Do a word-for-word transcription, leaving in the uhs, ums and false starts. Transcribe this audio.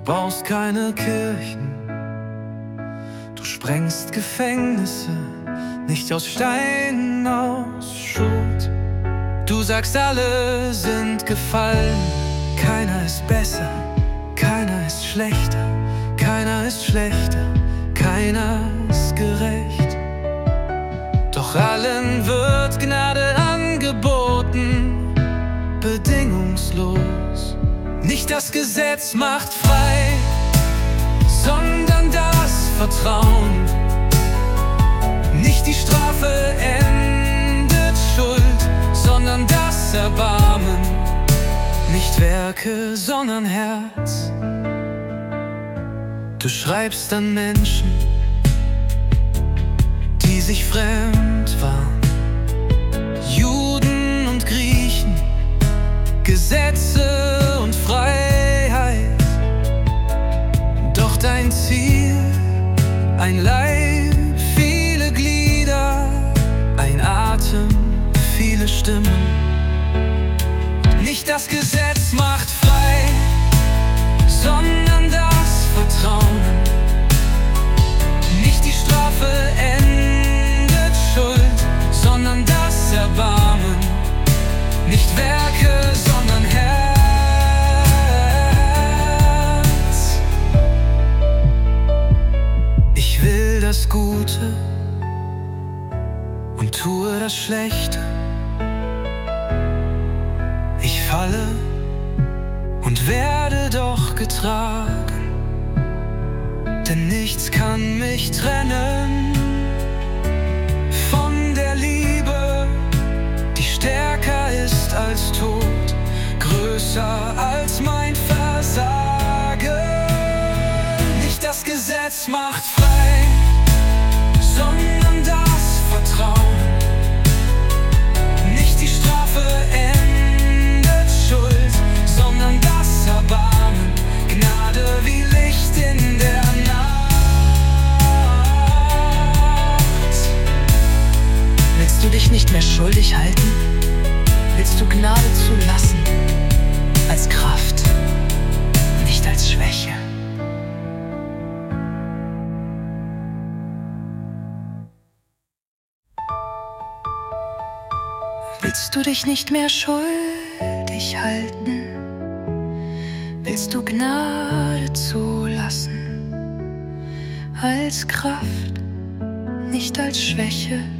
baust keine Kirchen, du sprengst Gefängnisse, nicht aus Stein, aus Schutt. Du sagst, alle sind gefallen, keiner ist besser, keiner ist schlechter, keiner ist schlechter, keiner ist gerecht. Doch allen wird Gnade angeboten, bedingungslos. Nicht das Gesetz macht frei, sondern das Vertrauen. Nicht die Strafe endet Schuld, sondern das Erbarmen. Nicht Werke, sondern Herz. Du schreibst an Menschen, die sich fremd waren, Juden und Griechen, Gesetze und Freiheit. Doch dein Ziel, ein Leib, viele Glieder, ein Atem, viele Stimmen. Nicht das Gesetz macht frei, sondern das Vertrauen. Nicht die Strafe endet Schuld, sondern das Erbarmen. Nicht Werke, sondern Herz. Ich will das Gute und tue das Schlechte. Ich falle und werde doch getragen, denn nichts kann mich trennen von der Liebe, die stärker ist als Tod, größer als mein Versagen. Nicht das Gesetz macht frei, sondern das Vertrauen. Nicht die Strafe endet Schuld, sondern das Erbarmen. Gnade wie Licht in der Nacht. Willst du dich nicht mehr schuldig halten? Willst du Gnade zulassen als Kraft, nicht als Schwäche? Willst du dich nicht mehr schuldig halten? Willst du Gnade zulassen als Kraft, nicht als Schwäche?